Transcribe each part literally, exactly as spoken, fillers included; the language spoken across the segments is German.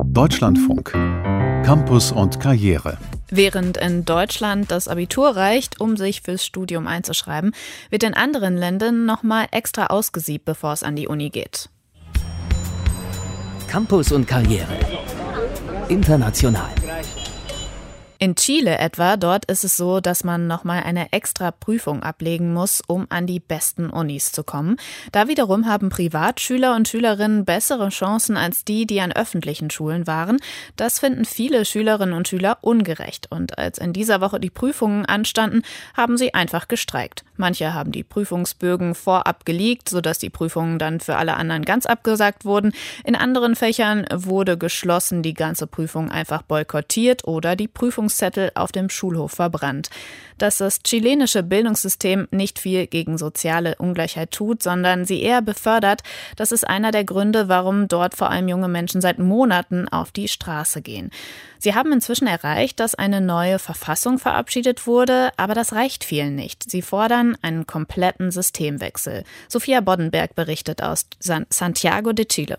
Deutschlandfunk. Campus und Karriere. Während in Deutschland das Abitur reicht, um sich fürs Studium einzuschreiben, wird in anderen Ländern nochmal extra ausgesiebt, bevor es an die Uni geht. Campus und Karriere. International. In Chile etwa, dort ist es so, dass man nochmal eine extra Prüfung ablegen muss, um an die besten Unis zu kommen. Da wiederum haben Privatschüler und Schülerinnen bessere Chancen als die, die an öffentlichen Schulen waren. Das finden viele Schülerinnen und Schüler ungerecht. Und als in dieser Woche die Prüfungen anstanden, haben sie einfach gestreikt. Manche haben die Prüfungsbögen vorab geleakt, sodass die Prüfungen dann für alle anderen ganz abgesagt wurden. In anderen Fächern wurde geschlossen die ganze Prüfung einfach boykottiert oder die Prüfungszettel auf dem Schulhof verbrannt. Dass das chilenische Bildungssystem nicht viel gegen soziale Ungleichheit tut, sondern sie eher befördert, das ist einer der Gründe, warum dort vor allem junge Menschen seit Monaten auf die Straße gehen. Sie haben inzwischen erreicht, dass eine neue Verfassung verabschiedet wurde, aber das reicht vielen nicht. Sie fordern einen kompletten Systemwechsel. Sophia Boddenberg berichtet aus San- Santiago de Chile.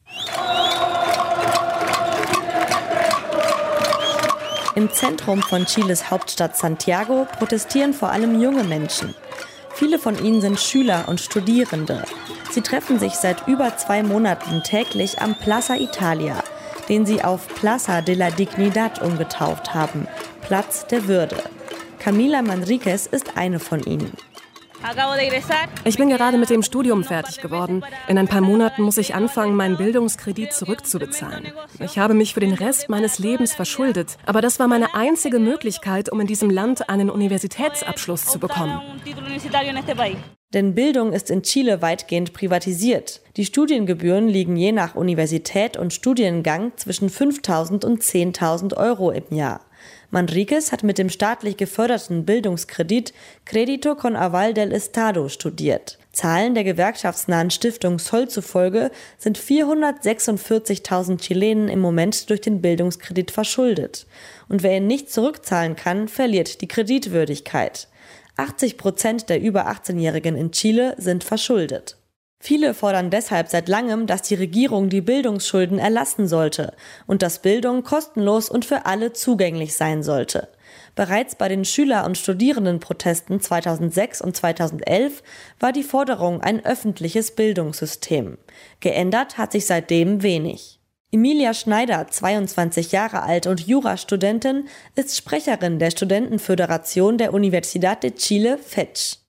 Im Zentrum von Chiles Hauptstadt Santiago protestieren vor allem junge Menschen. Viele von ihnen sind Schüler und Studierende. Sie treffen sich seit über zwei Monaten täglich am Plaza Italia, den sie auf Plaza de la Dignidad umgetauft haben, Platz der Würde. Camila Manriquez ist eine von ihnen. Ich bin gerade mit dem Studium fertig geworden. In ein paar Monaten muss ich anfangen, meinen Bildungskredit zurückzubezahlen. Ich habe mich für den Rest meines Lebens verschuldet. Aber das war meine einzige Möglichkeit, um in diesem Land einen Universitätsabschluss zu bekommen. Denn Bildung ist in Chile weitgehend privatisiert. Die Studiengebühren liegen je nach Universität und Studiengang zwischen fünftausend und zehntausend Euro im Jahr. Manriquez hat mit dem staatlich geförderten Bildungskredit Crédito con Aval del Estado studiert. Zahlen der gewerkschaftsnahen Stiftung Sol zufolge sind vierhundertsechsundvierzigtausend Chilenen im Moment durch den Bildungskredit verschuldet. Und wer ihn nicht zurückzahlen kann, verliert die Kreditwürdigkeit. achtzig Prozent der über achtzehnjährigen in Chile sind verschuldet. Viele fordern deshalb seit langem, dass die Regierung die Bildungsschulden erlassen sollte und dass Bildung kostenlos und für alle zugänglich sein sollte. Bereits bei den Schüler- und Studierendenprotesten zweitausendsechs und zweitausendelf war die Forderung ein öffentliches Bildungssystem. Geändert hat sich seitdem wenig. Emilia Schneider, zweiundzwanzig Jahre alt und Jurastudentin, ist Sprecherin der Studentenföderation der Universidad de Chile, F E C Ch.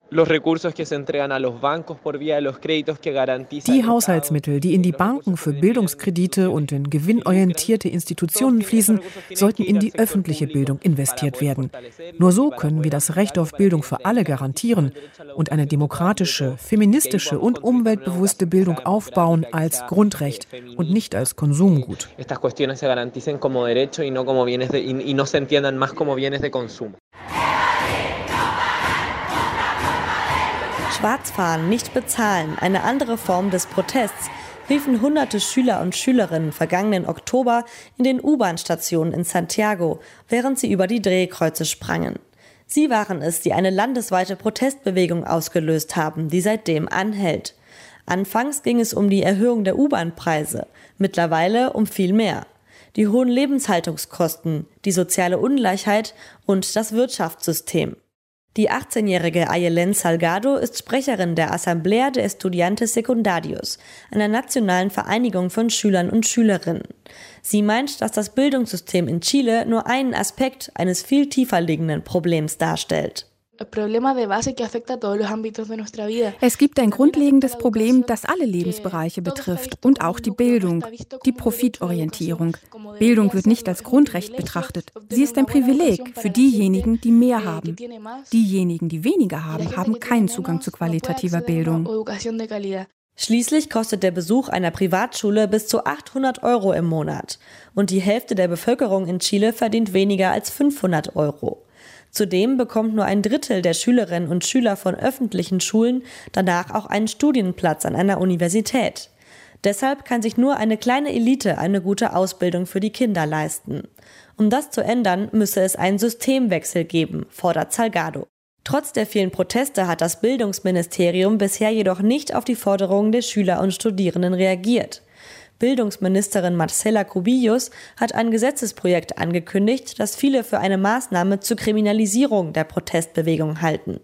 Die Haushaltsmittel, die in die Banken für Bildungskredite und in gewinnorientierte Institutionen fließen, sollten in die öffentliche Bildung investiert werden. Nur so können wir das Recht auf Bildung für alle garantieren und eine demokratische, feministische und umweltbewusste Bildung aufbauen als Grundrecht und nicht als Konsumgut. Schwarzfahren, nicht bezahlen, eine andere Form des Protests, riefen hunderte Schüler und Schülerinnen vergangenen Oktober in den U-Bahn-Stationen in Santiago, während sie über die Drehkreuze sprangen. Sie waren es, die eine landesweite Protestbewegung ausgelöst haben, die seitdem anhält. Anfangs ging es um die Erhöhung der U-Bahn-Preise, mittlerweile um viel mehr. Die hohen Lebenshaltungskosten, die soziale Ungleichheit und das Wirtschaftssystem. Die achtzehnjährige Ayelen Salgado ist Sprecherin der Asamblea de Estudiantes Secundarios, einer nationalen Vereinigung von Schülern und Schülerinnen. Sie meint, dass das Bildungssystem in Chile nur einen Aspekt eines viel tiefer liegenden Problems darstellt. Es gibt ein grundlegendes Problem, das alle Lebensbereiche betrifft und auch die Bildung, die Profitorientierung. Bildung wird nicht als Grundrecht betrachtet. Sie ist ein Privileg für diejenigen, die mehr haben. Diejenigen, die weniger haben, haben keinen Zugang zu qualitativer Bildung. Schließlich kostet der Besuch einer Privatschule bis zu achthundert Euro im Monat. Und die Hälfte der Bevölkerung in Chile verdient weniger als fünfhundert Euro. Zudem bekommt nur ein Drittel der Schülerinnen und Schüler von öffentlichen Schulen danach auch einen Studienplatz an einer Universität. Deshalb kann sich nur eine kleine Elite eine gute Ausbildung für die Kinder leisten. Um das zu ändern, müsse es einen Systemwechsel geben, fordert Salgado. Trotz der vielen Proteste hat das Bildungsministerium bisher jedoch nicht auf die Forderungen der Schüler und Studierenden reagiert. Bildungsministerin Marcela Cubillos hat ein Gesetzesprojekt angekündigt, das viele für eine Maßnahme zur Kriminalisierung der Protestbewegung halten.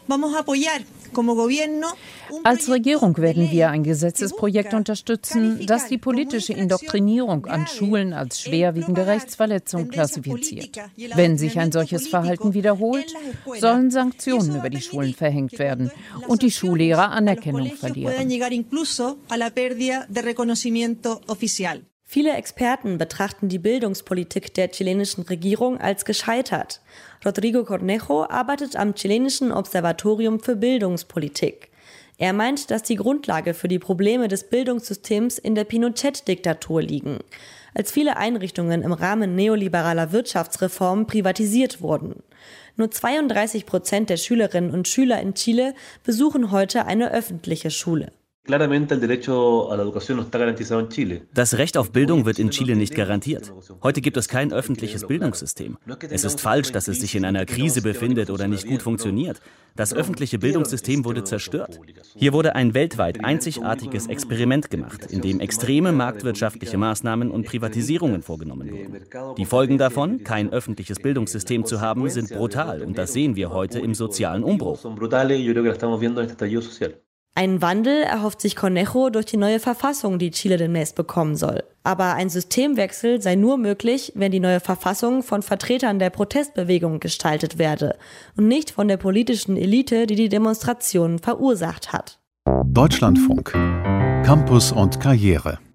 Als Regierung werden wir ein Gesetzesprojekt unterstützen, das die politische Indoktrinierung an Schulen als schwerwiegende Rechtsverletzung klassifiziert. Wenn sich ein solches Verhalten wiederholt, sollen Sanktionen über die Schulen verhängt werden und die Schullehrer Anerkennung verlieren. Viele Experten betrachten die Bildungspolitik der chilenischen Regierung als gescheitert. Rodrigo Cornejo arbeitet am chilenischen Observatorium für Bildungspolitik. Er meint, dass die Grundlage für die Probleme des Bildungssystems in der Pinochet-Diktatur liegen, als viele Einrichtungen im Rahmen neoliberaler Wirtschaftsreformen privatisiert wurden. Nur zweiunddreißig Prozent der Schülerinnen und Schüler in Chile besuchen heute eine öffentliche Schule. Das Recht auf Bildung wird in Chile nicht garantiert. Heute gibt es kein öffentliches Bildungssystem. Es ist falsch, dass es sich in einer Krise befindet oder nicht gut funktioniert. Das öffentliche Bildungssystem wurde zerstört. Hier wurde ein weltweit einzigartiges Experiment gemacht, in dem extreme marktwirtschaftliche Maßnahmen und Privatisierungen vorgenommen wurden. Die Folgen davon, kein öffentliches Bildungssystem zu haben, sind brutal und das sehen wir heute im sozialen Umbruch. Einen Wandel erhofft sich Cornejo durch die neue Verfassung, die Chile demnächst bekommen soll. Aber ein Systemwechsel sei nur möglich, wenn die neue Verfassung von Vertretern der Protestbewegung gestaltet werde und nicht von der politischen Elite, die die Demonstrationen verursacht hat. Deutschlandfunk. Campus und Karriere.